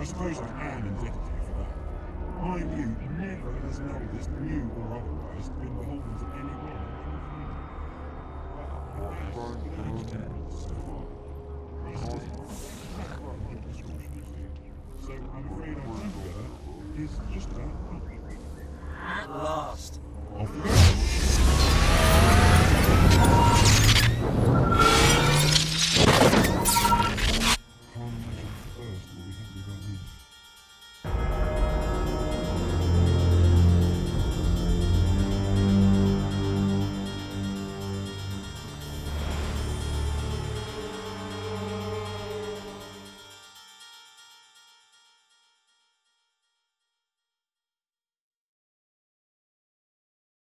suppose I am indebted to you for that. My youth never has noticed, new or otherwise, been beholden to anyone. What, Brian?